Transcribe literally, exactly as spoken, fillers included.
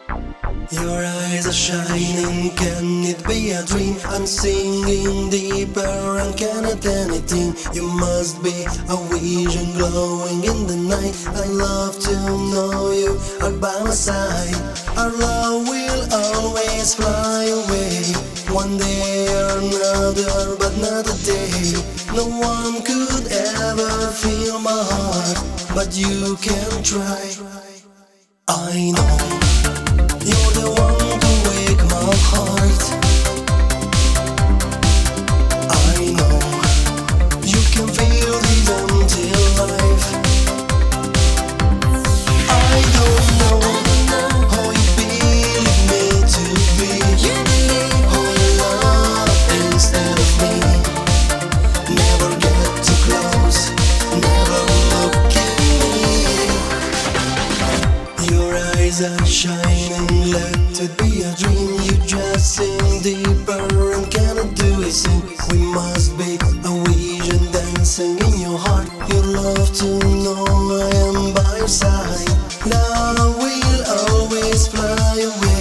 Your eyes are shining, can it be a dream? I'm singing deeper and cannot anything. You must be a vision glowing in the night. I love to know you are by my side. Our love will always fly away, one day or another, but not a day. No one could ever feel my heart, but you can try. I know you're the one to wake my heart. I know you can feel the empty life. I don't know how you believe me to be, how you love instead of me. Never get too close, never look at me. Your eyes are shining, let it be a dream. You just sing deeper and cannot do it soon. We must be a vision dancing in your heart. You love to know I am by your side. Love will always fly away.